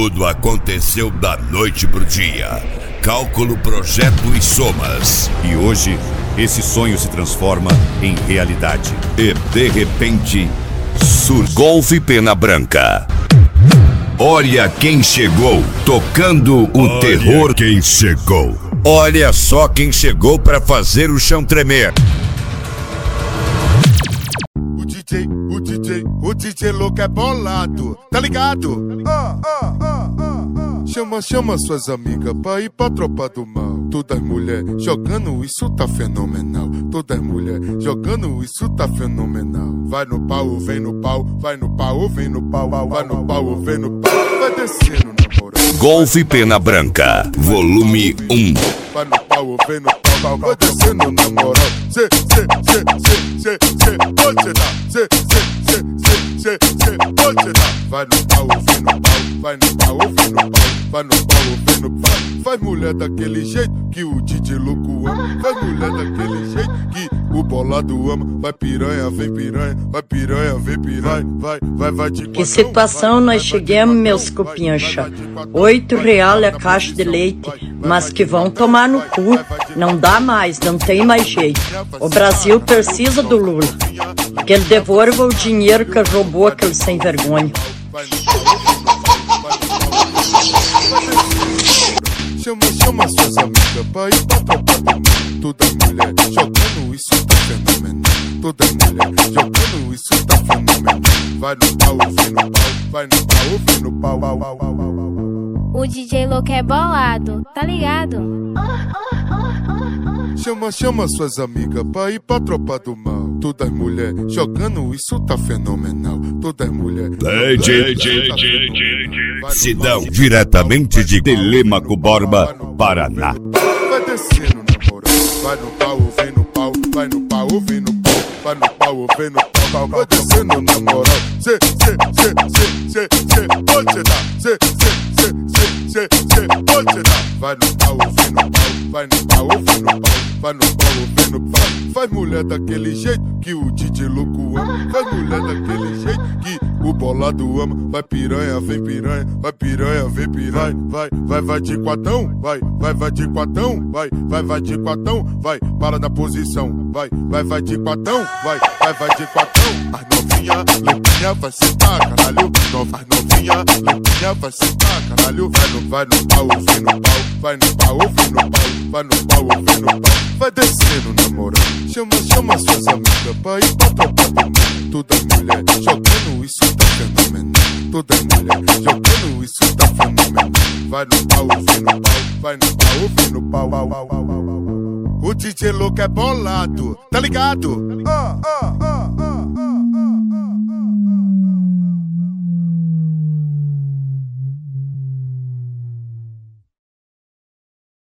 Tudo aconteceu da noite pro dia. Cálculo, projeto e somas. E hoje, esse sonho se transforma em realidade. E de repente, surge Golfe Pena Branca. Olha quem chegou, tocando o terror. Olha quem chegou. Olha só quem chegou pra fazer o chão tremer. O DJ louco é bolado, tá ligado? Chama suas amigas pra ir pra tropa do mal. Todas mulheres jogando, isso tá fenomenal. Todas mulheres jogando, isso tá fenomenal. Vai no pau, vem no pau, vai no pau, vem no pau, vai no pau, vem no pau, vai descendo na moral. Golfe Pena Branca, volume 1. Vai no pau, vem no pau, vai descendo na moral. Pode dar, pode dar. Vai no pau, vem no pau, vai no pau, vem no pau, vai no pau, vem no pau. Faz mulher daquele jeito que o DJ louco ama. Faz mulher daquele jeito que o bolado ama. Vai piranha, vem piranha, vai piranha, vem piranha. Vai de Que situação nós chegamos, meus cupincha. R$8 a caixa de leite, mas que vão tomar no cu. Não dá mais, não tem mais jeito. O Brasil precisa do Lula, que ele devolva o dinheiro que roubou aquele sem vergonha. Chama suas amigas pra ir pra tropa do mal. Todas mulheres jogando, isso tá fenomenal. Todas mulheres jogando, isso tá fenomenal. Vai no pau, vem no pau, vai no pau, vem no pau. O DJ louco é bolado, tá ligado? Chama suas amigas pra ir pra tropa do mal. Todas mulheres jogando, isso tá fenomenal. Todas mulheres. Sidão, diretamente de Telêmaco Borba, Paraná. Vai descendo na moral. Vai no pau, vem no pau, vai no pau, vem no pau, vai no pau, vem no pau, vai descendo na moral. Pode dar, pode dar. Vai no pau, vem no pau, vai no pau, vem no pau, vai no pau, vem no pau. Faz mulher daquele jeito que o DJ louco ama. Faz mulher daquele jeito que o bolado ama. Vai piranha, vem piranha, vai piranha, vem piranha. Vai de quatão, vai de quatão, vai de quatão, vai, para na posição. Vai de quatão, vai de quatão. As novinha, limpinha, vai sentar, caralho. As novinha, limpinha, vai sentar, caralho. Vai no pau, vem no pau, vai no pau, vem no pau, vai no pau, vem no pau. Vai descendo na moral. Chama suas amigas pra ir pra tropa do mal. Todas mulheres jogando, isso tá fenomenal. Todas mulheres jogando, isso tá fenomenal. Vai no pau, vem no pau, vai no pau, vem no pau. O DJ louco é bolado, tá ligado?